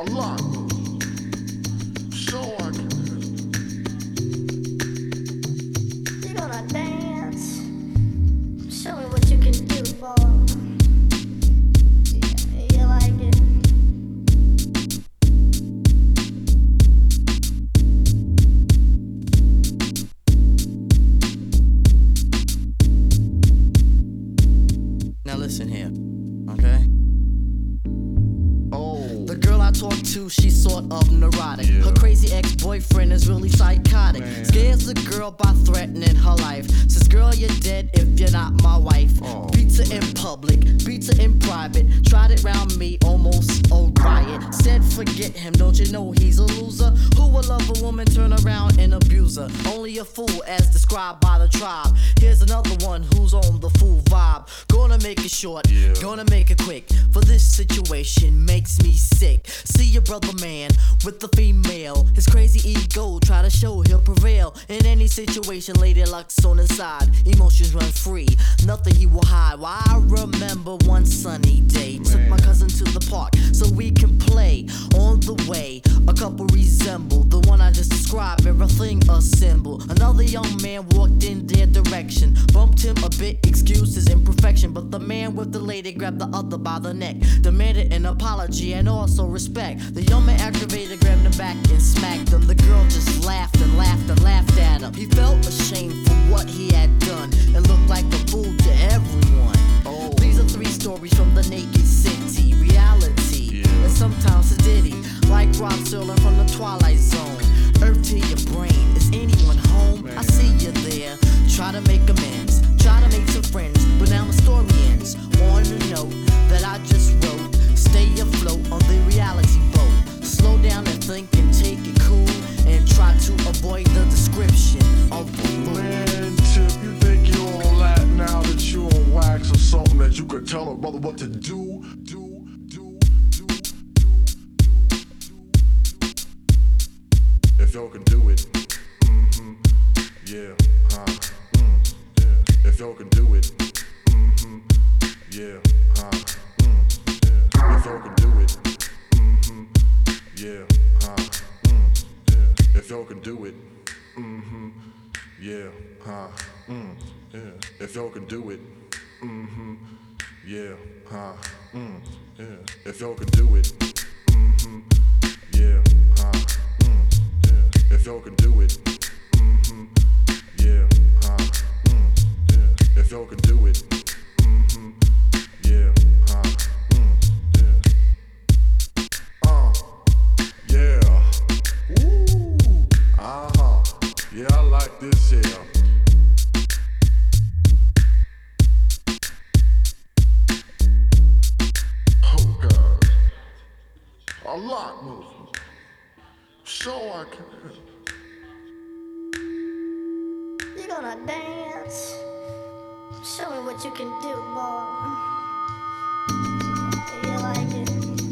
lot. So I can. You gonna dance? Show me what you can do, boy. Yeah, you like it? Now listen here, okay? Oh. The girl I talk to, she's sort of neurotic. Yeah. Her crazy ex-boyfriend is really psychotic. Man. Scares the girl by threatening her life. Says, girl, you're dead if you're not my wife. Oh, Beats her in public, beats her in private. Tried it round me, almost a riot. Said, forget him, don't you know he's a loser? Who will love a woman, turn around and abuse her? Only a fool as described by the tribe. Here's another one who's on the fool vibe. Gonna make it short, Yeah. gonna make it quick. For this situation makes me sick. See your brother man with the female. His crazy ego try to show he'll prevail. In any situation, lady luck's on his side. Emotions run free, nothing he will hide. Well, I remember one sunny day. Took my cousin to the park so we can play. On the way, a couple resembled the one I just described. Everything a symbol. Another young man walked in their direction. Bumped him a bit, excused his imperfection. But the man with the lady grabbed the other by the neck. Demanded an apology and also respect. The young man aggravated, grabbed him back and smacked him. The girl just laughed and laughed and laughed at him. He felt ashamed for what he had done and looked like a fool to everyone. Oh. These are three stories from the naked city. Reality, Yeah. and sometimes a ditty. Like Rob Serling from the Twilight Zone. Earth to your brain, is anyone home? Man. I see you there. Try to make amends, try to make some friends, but now the story ends on a note that I just wrote. Stay afloat on the reality boat. Slow down and think and take it cool, and try to avoid the description of the moon. Man, Tip, you think you all that now that you on wax or something that you could tell a brother what to do? If y'all can do it, yeah, yeah. If y'all can do it, yeah, yeah. If y'all can do it, yeah, yeah. If y'all can do it, yeah, yeah. If y'all can do it, yeah, yeah. If y'all can do it, yeah, yeah. If y'all can do it, yeah, yeah. If y'all can do it, yeah, yeah. Yeah. Ooh. Yeah, I like this here. Oh God. A lot movement. So I can. You gonna dance? Show me what you can do, boy. You like it?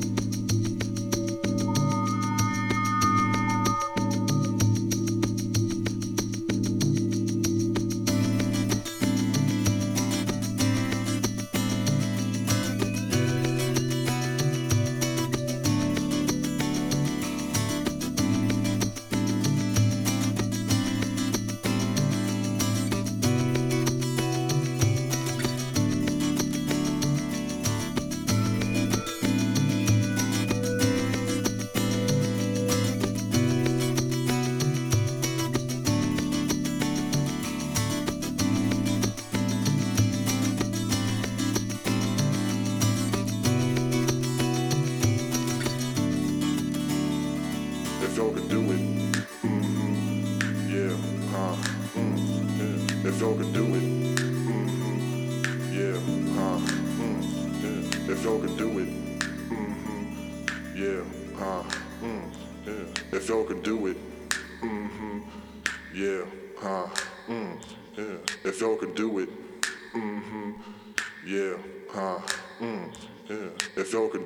If y'all can do it, yeah, yeah. If y'all can do it, yeah, yeah. If y'all can do it, yeah, yeah. If y'all can do it, yeah, yeah. If y'all can do it, yeah, yeah. If y'all can